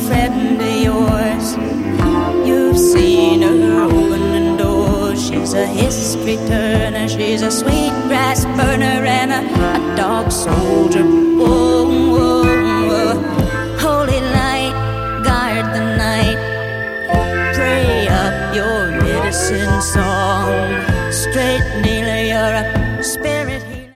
friend of yours. You've seen her opening doors. She's a history turner, she's a sweet grass burner, and a dog soldier. Whoa, whoa, whoa. Holy light, guard the night. Pray up your medicine song.